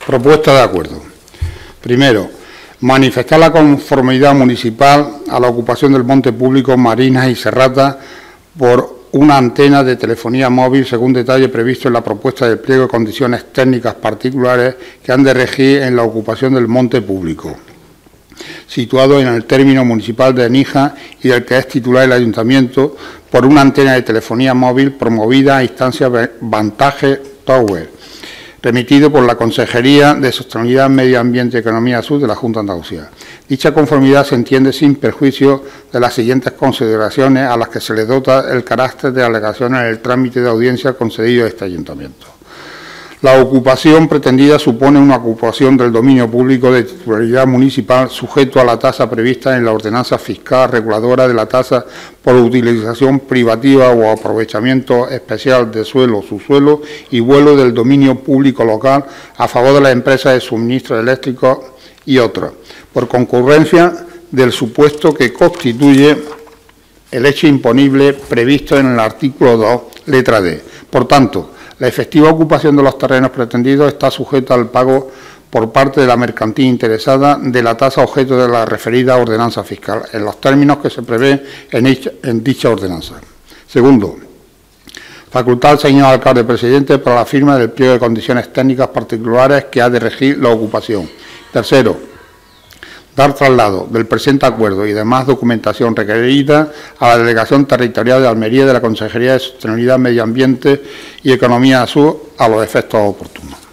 Propuesta de acuerdo. Primero, manifestar la conformidad municipal a la ocupación del monte público Marinas y Serrata por una antena de telefonía móvil, según detalle previsto en la propuesta del pliego de condiciones técnicas particulares que han de regir en la ocupación del monte público, situado en el término municipal de Níjar y del que es titular el ayuntamiento, por una antena de telefonía móvil promovida a instancia Vantage Tower, remitido por la Consejería de Sostenibilidad, Medio Ambiente y Economía Sur de la Junta de Andalucía. Dicha conformidad se entiende sin perjuicio de las siguientes consideraciones a las que se le dota el carácter de alegación en el trámite de audiencia concedido a este ayuntamiento. La ocupación pretendida supone una ocupación del dominio público de titularidad municipal sujeto a la tasa prevista en la ordenanza fiscal reguladora de la tasa por utilización privativa o aprovechamiento especial de suelo, subsuelo y vuelo del dominio público local a favor de las empresas de suministro eléctrico y otras, por concurrencia del supuesto que constituye el hecho imponible previsto en el artículo 2, letra D. Por tanto, la efectiva ocupación de los terrenos pretendidos está sujeta al pago por parte de la mercantil interesada de la tasa objeto de la referida ordenanza fiscal, en los términos que se prevé en dicha ordenanza. Segundo, facultar al señor alcalde presidente para la firma del pliego de condiciones técnicas particulares que ha de regir la ocupación. Tercero, dar traslado del presente acuerdo y demás documentación requerida a la Delegación Territorial de Almería de la Consejería de Sostenibilidad, Medio Ambiente y Economía Sur a los efectos oportunos.